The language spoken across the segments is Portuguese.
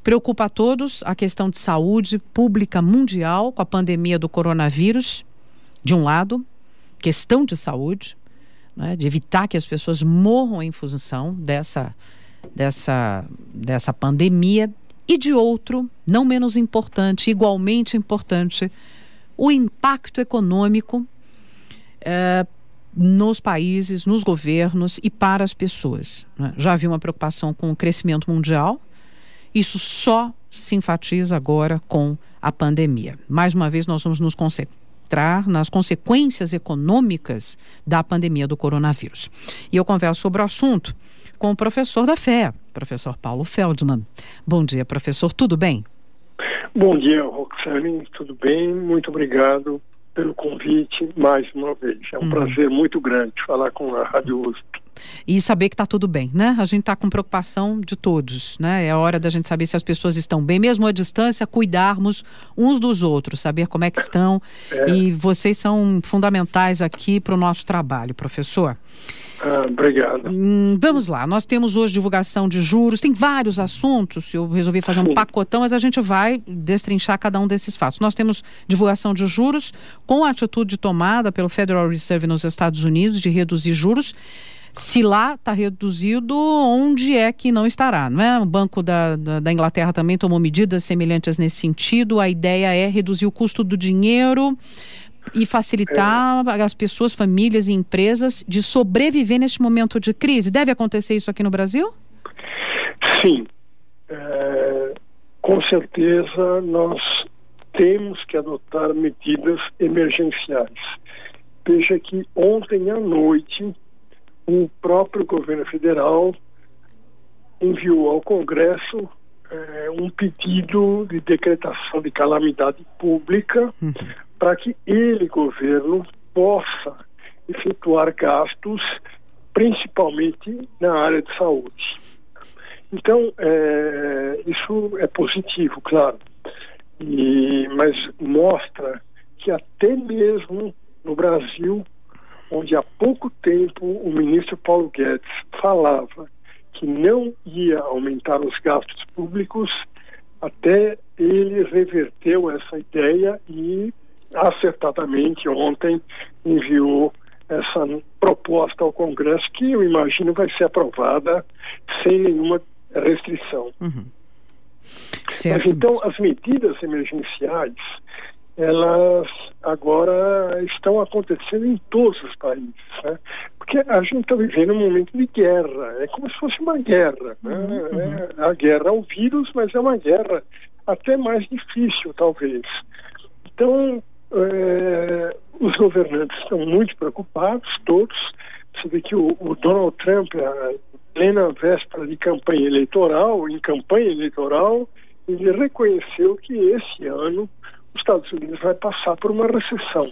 Preocupa a todos a questão de saúde pública mundial com a pandemia do coronavírus, de um lado, questão de saúde, né, de evitar que as pessoas morram em função dessa pandemia, e de outro, não menos importante, igualmente importante, o impacto econômico nos países, nos governos e para as pessoas, né? Já havia uma preocupação com o crescimento mundial, isso só se enfatiza agora com a pandemia. Mais uma vez, nós vamos nos concentrar nas consequências econômicas da pandemia do coronavírus. E eu converso sobre o assunto com o professor da FEA, professor Paulo Feldman. Bom dia, professor, tudo bem? Bom dia, Roxane, tudo bem? Muito obrigado pelo convite mais uma vez. É um prazer muito grande falar com a Rádio USP. E saber que está tudo bem, né? A gente está com preocupação de todos, né? É hora da gente saber se as pessoas estão bem, mesmo à distância, cuidarmos uns dos outros, saber como é que estão. E vocês são fundamentais aqui para o nosso trabalho, professor. Obrigado. Vamos lá, nós temos hoje divulgação de juros, tem vários assuntos, eu resolvi fazer um pacotão, mas a gente vai destrinchar cada um desses fatos. Nós temos divulgação de juros com a atitude tomada pelo Federal Reserve nos Estados Unidos de reduzir juros. Se lá está reduzido, onde é que não estará, não é? O Banco da Inglaterra também tomou medidas semelhantes nesse sentido. A ideia é reduzir o custo do dinheiro e facilitar as pessoas, famílias e empresas de sobreviver neste momento de crise. Deve acontecer isso aqui no Brasil? Sim. Com certeza nós temos que adotar medidas emergenciais. Veja que ontem à noite o próprio governo federal enviou ao Congresso um pedido de decretação de calamidade pública para que ele, governo, possa efetuar gastos, principalmente na área de saúde. Então, isso é positivo, claro, mas mostra que até mesmo no Brasil, onde há pouco tempo o ministro Paulo Guedes falava que não ia aumentar os gastos públicos, até ele reverteu essa ideia e acertadamente ontem enviou essa proposta ao Congresso, que eu imagino vai ser aprovada sem nenhuma restrição. Mas então as medidas emergenciais, elas agora estão acontecendo em todos os países, né? Porque a gente está vivendo um momento de guerra, é como se fosse uma guerra, né? A guerra ao vírus, mas é uma guerra até mais difícil, talvez. Então, os governantes estão muito preocupados, todos. Você vê que o Donald Trump, em plena véspera de campanha eleitoral, ele reconheceu que esse ano os Estados Unidos vai passar por uma recessão.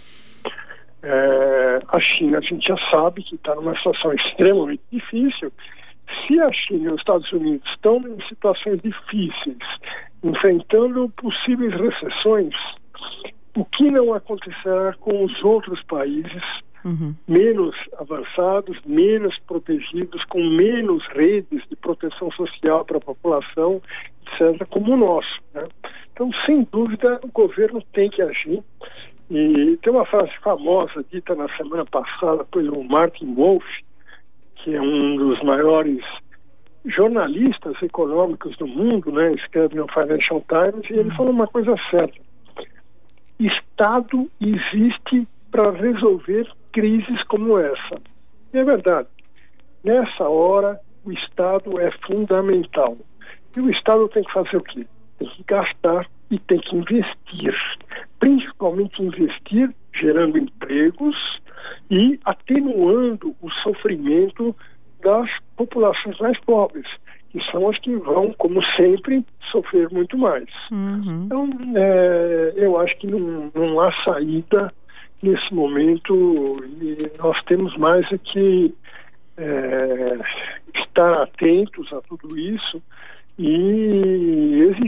A China, a gente já sabe que está numa situação extremamente difícil. Se a China e os Estados Unidos estão em situações difíceis, enfrentando possíveis recessões, o que não acontecerá com os outros países menos avançados, menos protegidos, com menos redes de proteção social para a população, etc., como o nosso, né? Então, sem dúvida, o governo tem que agir. E tem uma frase famosa dita na semana passada pelo Martin Wolf, que é um dos maiores jornalistas econômicos do mundo, né? Escreve no Financial Times, e ele falou uma coisa certa: Estado existe para resolver crises como essa. E é verdade. Nessa hora, o Estado é fundamental. E o Estado tem que fazer o quê? Tem que gastar e tem que investir. Principalmente investir gerando empregos e atenuando o sofrimento das populações mais pobres, que são as que vão, como sempre, sofrer muito mais. Então, eu acho que não há saída nesse momento, e nós temos mais que estar atentos a tudo isso e exigir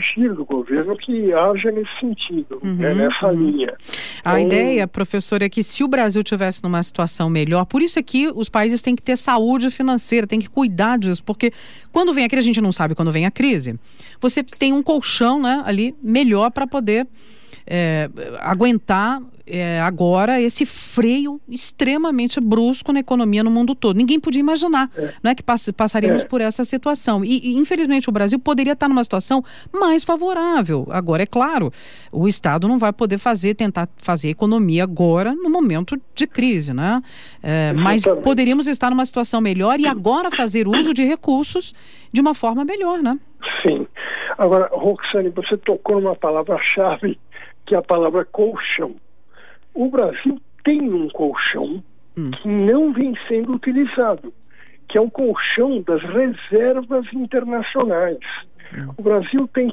exigir do governo que haja nesse sentido, nessa linha. A ideia, professor, é que se o Brasil tivesse numa situação melhor, por isso é que os países têm que ter saúde financeira, têm que cuidar disso, porque quando vem a crise, a gente não sabe quando vem a crise, você tem um colchão, né, ali melhor para poder aguentar agora esse freio extremamente brusco na economia no mundo todo. Ninguém podia imaginar, não é, que passaríamos por essa situação. E infelizmente o Brasil poderia estar numa situação mais favorável. Agora, é claro, o Estado não vai poder tentar fazer economia agora no momento de crise, né? Mas poderíamos estar numa situação melhor e agora fazer uso de recursos de uma forma melhor, né? Sim. Agora, Roxane, você tocou numa palavra-chave, que é a palavra colchão. O Brasil tem um colchão que não vem sendo utilizado, que é o colchão das reservas internacionais. O Brasil tem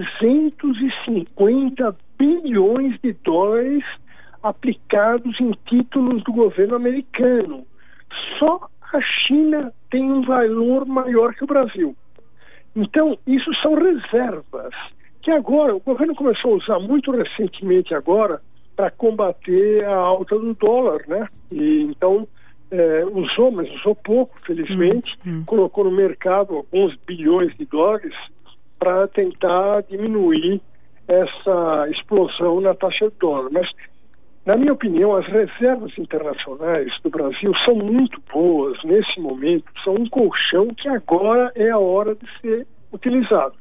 350 bilhões de dólares aplicados em títulos do governo americano. Só a China tem um valor maior que o Brasil. Então, isso são reservas que agora o governo começou a usar muito recentemente agora para combater a alta do dólar, né? E então usou, mas usou pouco, felizmente, colocou no mercado alguns bilhões de dólares para tentar diminuir essa explosão na taxa de dólar. Mas, na minha opinião, as reservas internacionais do Brasil são muito boas nesse momento, são um colchão que agora é a hora de ser utilizado.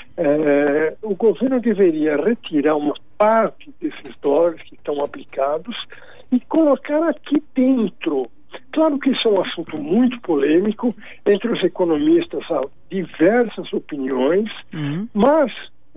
O governo deveria retirar uma parte desses dólares que estão aplicados e colocar aqui dentro. Claro que isso é um assunto muito polêmico, entre os economistas há diversas opiniões, mas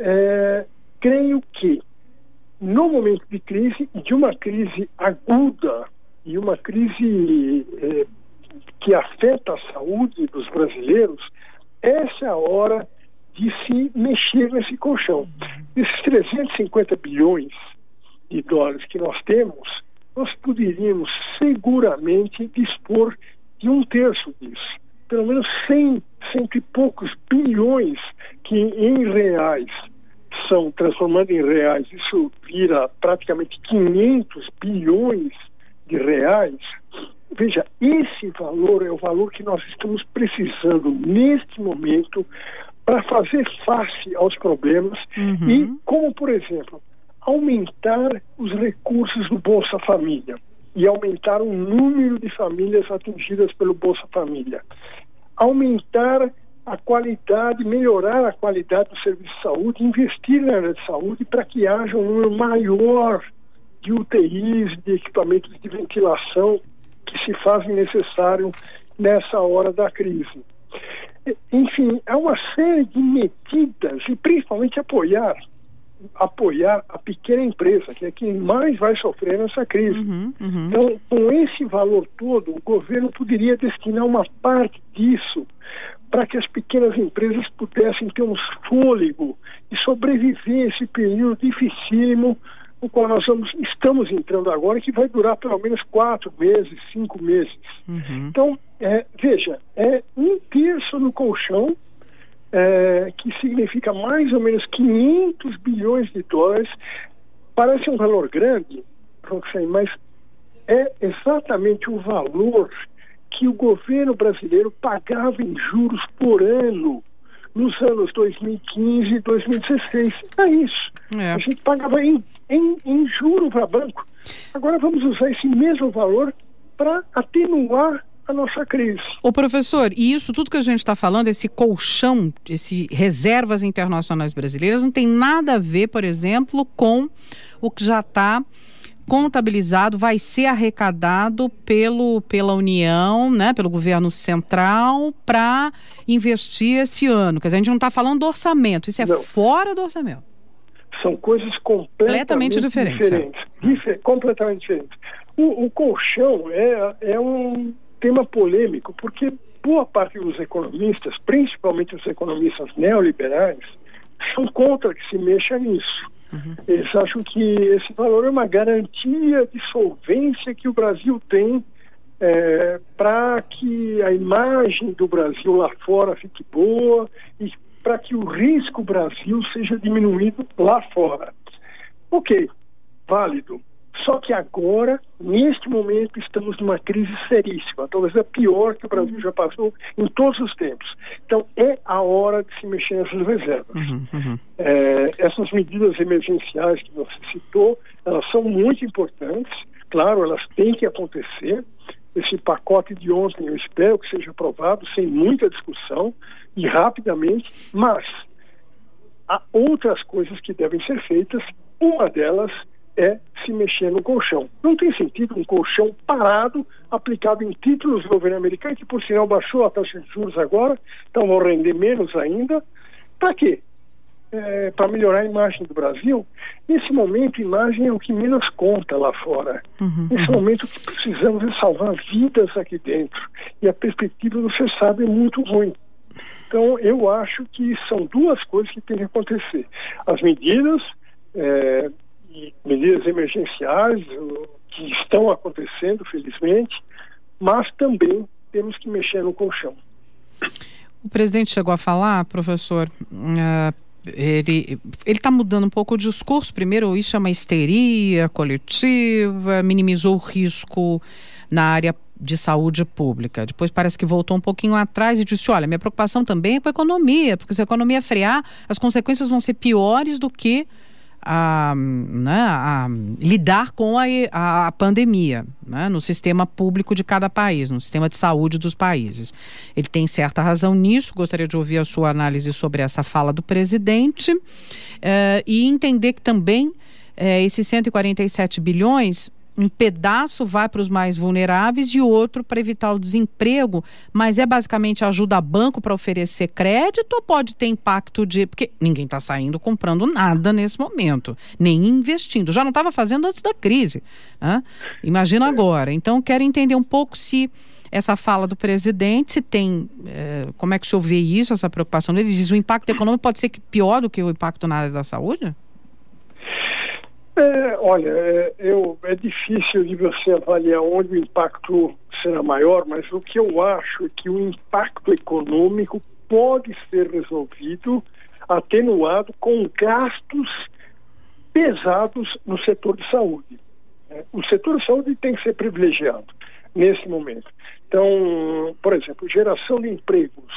creio que no momento de crise, de uma crise aguda e uma crise que afeta a saúde dos brasileiros, essa é a hora de se mexer nesse colchão. Esses 350 bilhões de dólares que nós temos, nós poderíamos seguramente dispor de um terço disso. Pelo menos 100 e poucos bilhões que em reais são, transformando em reais, isso vira praticamente 500 bilhões de reais. Veja, esse valor é o valor que nós estamos precisando neste momento para fazer face aos problemas e, como por exemplo, aumentar os recursos do Bolsa Família e aumentar o número de famílias atingidas pelo Bolsa Família, aumentar a qualidade, melhorar a qualidade do serviço de saúde, investir na área de saúde para que haja um número maior de UTIs, de equipamentos de ventilação que se fazem necessário nessa hora da crise. Enfim, há uma série de medidas e principalmente apoiar a pequena empresa, que é quem mais vai sofrer nessa crise. Então, com esse valor todo, o governo poderia destinar uma parte disso para que as pequenas empresas pudessem ter um fôlego e sobreviver esse período dificílimo no qual nós estamos entrando agora, que vai durar pelo menos 4 meses, 5 meses. Então, veja, é um terço no colchão, que significa mais ou menos 500 bilhões de dólares. Parece um valor grande, mas é exatamente o valor que o governo brasileiro pagava em juros por ano nos anos 2015 e 2016. É isso. A gente pagava em juro para banco. Agora vamos usar esse mesmo valor para atenuar a nossa crise. Ô professor, e isso tudo que a gente está falando, esse colchão, esse reservas internacionais brasileiras, não tem nada a ver, por exemplo, com o que já está contabilizado, vai ser arrecadado pela União, né, pelo governo central, para investir esse ano. Quer dizer, a gente não está falando do orçamento, isso é fora do orçamento. São coisas completamente diferentes. Completamente diferentes. O colchão é um tema polêmico, porque boa parte dos economistas, principalmente os economistas neoliberais, são contra que se mexa nisso. Eles acham que esse valor é uma garantia de solvência que o Brasil tem para que a imagem do Brasil lá fora fique boa e para que o risco Brasil seja diminuído lá fora. Ok, válido. Só que agora, neste momento, estamos numa crise seríssima, talvez a pior que o Brasil já passou em todos os tempos. Então, é a hora de se mexer nessas reservas. Essas medidas emergenciais que você citou, elas são muito importantes. Claro, elas têm que acontecer. Esse pacote de ontem, eu espero que seja aprovado sem muita discussão e rapidamente, mas há outras coisas que devem ser feitas. Uma delas é se mexer no colchão. Não tem sentido um colchão parado, aplicado em títulos do governo americano, que por sinal baixou a taxa de juros agora, então vão render menos ainda. Para quê? Para melhorar a imagem do Brasil. Nesse momento, a imagem é o que menos conta lá fora. Nesse momento, o que precisamos é salvar vidas aqui dentro. E a perspectiva, você sabe, é muito ruim. Então, eu acho que são duas coisas que têm que acontecer. As medidas emergenciais que estão acontecendo, felizmente, mas também temos que mexer no colchão. O presidente chegou a falar, professor, ele está mudando um pouco o discurso. Primeiro, isso é uma histeria coletiva, minimizou o risco na área de saúde pública. Depois parece que voltou um pouquinho atrás e disse, olha, minha preocupação também é com a economia, porque se a economia frear, as consequências vão ser piores do que lidar com a pandemia, né, no sistema público de cada país, no sistema de saúde dos países. Ele tem certa razão nisso. Gostaria de ouvir a sua análise sobre essa fala do presidente e entender que também esses 147 bilhões, um pedaço vai para os mais vulneráveis e outro para evitar o desemprego, mas é basicamente ajuda a banco para oferecer crédito ou pode ter impacto porque ninguém está saindo comprando nada nesse momento, nem investindo. Já não estava fazendo antes da crise, né? Imagina agora. Então, quero entender um pouco se essa fala do presidente, se tem, como é que o senhor vê isso, essa preocupação dele? Ele diz, o impacto econômico pode ser pior do que o impacto na área da saúde? Olha, é difícil de você avaliar onde o impacto será maior, mas o que eu acho é que o impacto econômico pode ser resolvido, atenuado com gastos pesados no setor de saúde. O setor de saúde tem que ser privilegiado nesse momento. Então, por exemplo, geração de empregos.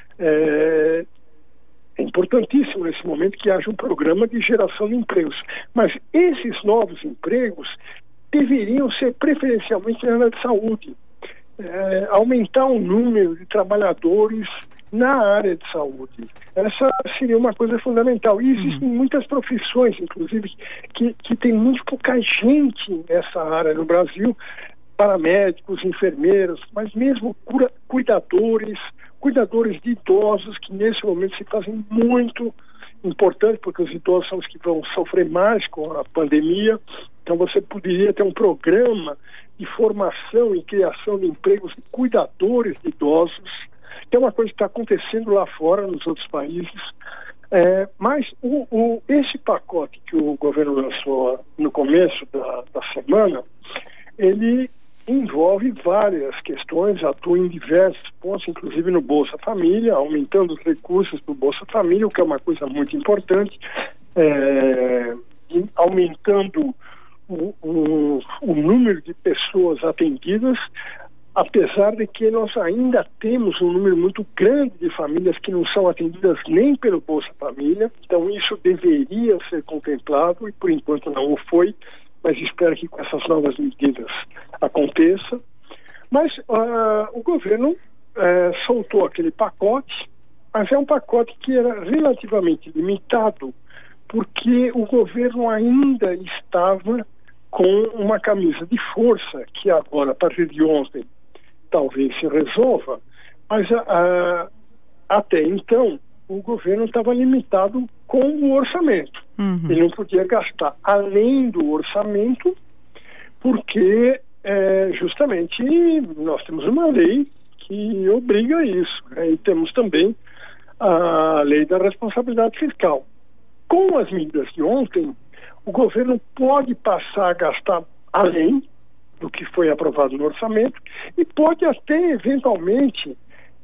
É importantíssimo nesse momento que haja um programa de geração de empregos. Mas esses novos empregos deveriam ser preferencialmente na área de saúde. Aumentar o número de trabalhadores na área de saúde. Essa seria uma coisa fundamental. E existem muitas profissões, inclusive, que tem muito pouca gente nessa área no Brasil. Paramédicos, enfermeiros, mas mesmo cuidadores de idosos, que nesse momento se fazem muito importante, porque os idosos são os que vão sofrer mais com a pandemia. Então você poderia ter um programa de formação e criação de empregos de cuidadores de idosos, que é uma coisa que está acontecendo lá fora, nos outros países. Mas esse pacote que o governo lançou no começo da semana, ele envolve várias questões, atua em diversos pontos, inclusive no Bolsa Família, aumentando os recursos do Bolsa Família, o que é uma coisa muito importante, aumentando o número de pessoas atendidas, apesar de que nós ainda temos um número muito grande de famílias que não são atendidas nem pelo Bolsa Família. Então isso deveria ser contemplado e por enquanto não o foi, mas espero que com essas novas medidas aconteça. Mas o governo soltou aquele pacote, mas é um pacote que era relativamente limitado, porque o governo ainda estava com uma camisa de força, que agora, a partir de ontem, talvez se resolva, mas até então o governo estava limitado com o orçamento. Ele não podia gastar além do orçamento, porque justamente nós temos uma lei que obriga isso, né? E temos também a lei da responsabilidade fiscal. Com as medidas de ontem, o governo pode passar a gastar além do que foi aprovado no orçamento e pode até, eventualmente,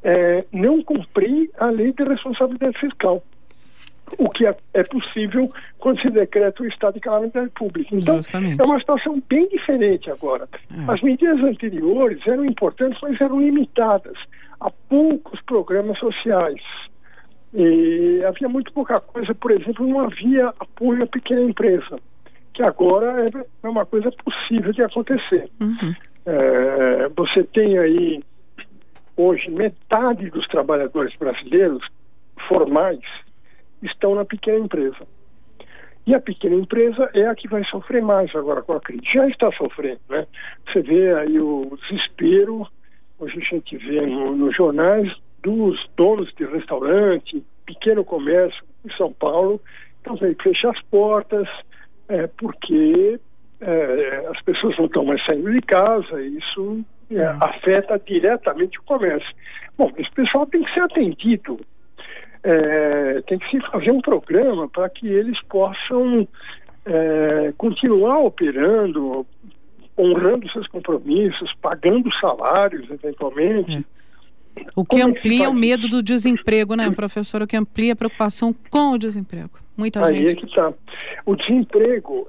não cumprir a lei de responsabilidade fiscal, o que é possível quando se decreta o estado de calamidade pública. Então, é uma situação bem diferente agora. As medidas anteriores eram importantes, mas eram limitadas a poucos programas sociais. E havia muito pouca coisa, por exemplo, não havia apoio à pequena empresa, que agora é uma coisa possível de acontecer. Você tem aí, hoje, metade dos trabalhadores brasileiros formais estão na pequena empresa. E a pequena empresa é a que vai sofrer mais agora com a crise. Já está sofrendo, né? Você vê aí o desespero, hoje a gente vê nos jornais, dos donos de restaurante, pequeno comércio em São Paulo, então tem que fechar as portas, porque as pessoas não estão mais saindo de casa, e isso afeta diretamente o comércio. Bom, esse pessoal tem que ser atendido. Tem que se fazer um programa para que eles possam continuar operando, honrando seus compromissos, pagando salários, eventualmente. O que amplia o medo do desemprego, né, professor? O que amplia a preocupação com o desemprego. Muita gente. Aí é que está. O desemprego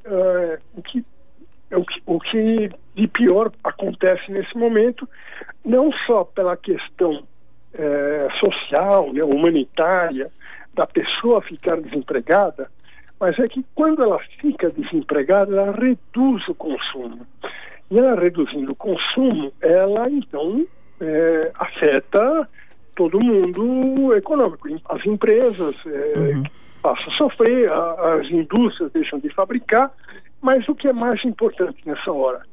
o que de pior acontece nesse momento, não só pela questão social, né, humanitária, da pessoa ficar desempregada, mas é que quando ela fica desempregada, ela reduz o consumo. E ela reduzindo o consumo, ela então afeta todo mundo econômico. As empresas passam a sofrer, as indústrias deixam de fabricar, mas o que é mais importante nessa hora?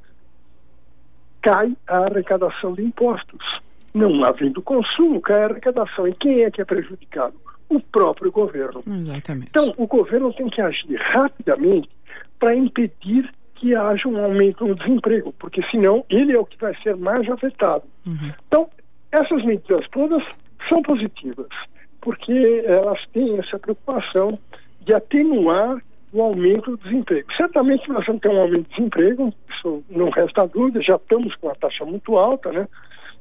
Cai a arrecadação de impostos. Não havendo consumo, cai a arrecadação. E quem é que é prejudicado? O próprio governo. Exatamente. Então, o governo tem que agir rapidamente para impedir que haja um aumento no desemprego, porque senão ele é o que vai ser mais afetado. Então, essas medidas todas são positivas, porque elas têm essa preocupação de atenuar o aumento do desemprego. Certamente nós vamos ter um aumento do desemprego, isso não resta dúvida, já estamos com uma taxa muito alta, né?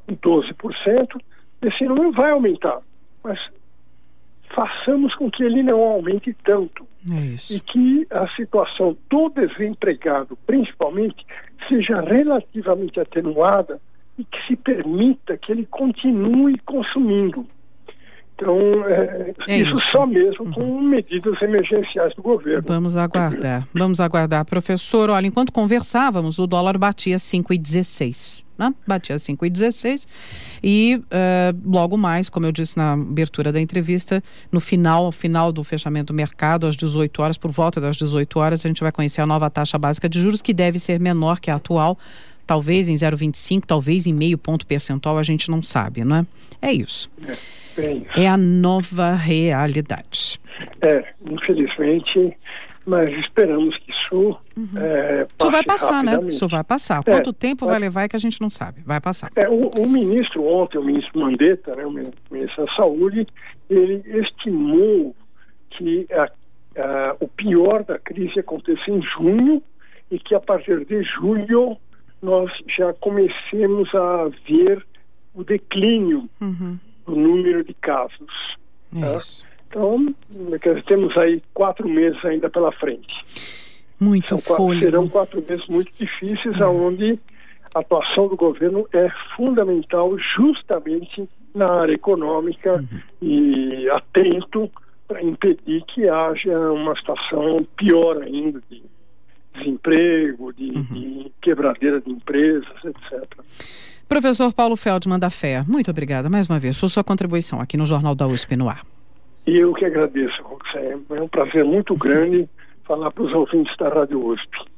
12%, esse número vai aumentar, mas façamos com que ele não aumente tanto. E que a situação do desempregado, principalmente, seja relativamente atenuada e que se permita que ele continue consumindo. Então, isso só mesmo com medidas emergenciais do governo. Vamos aguardar. Professor, olha, enquanto conversávamos, o dólar batia 5,16. Né? Batia 5,16 e logo mais, como eu disse na abertura da entrevista, no final do fechamento do mercado, às 18 horas, por volta das 18 horas, a gente vai conhecer a nova taxa básica de juros, que deve ser menor que a atual, talvez em 0,25, talvez em meio ponto percentual, a gente não sabe, não é? É isso. É a nova realidade. Infelizmente, mas esperamos que isso isso vai passar, né? Isso vai passar. Quanto tempo vai levar é que a gente não sabe. Vai passar. O ministro ontem, o ministro Mandetta, né, o ministro da Saúde, ele estimou que o pior da crise aconteça em junho e que a partir de julho nós já comecemos a ver o declínio do número de casos. Isso. Então, temos aí 4 meses ainda pela frente. Serão 4 meses muito difíceis, onde a atuação do governo é fundamental justamente na área econômica e atento para impedir que haja uma situação pior ainda de desemprego, de quebradeira de empresas, etc. Professor Paulo Feldman da FEA, muito obrigada mais uma vez por sua contribuição aqui no Jornal da USP no ar. E eu que agradeço, Roxane. É um prazer muito grande falar para os ouvintes da Rádio USP.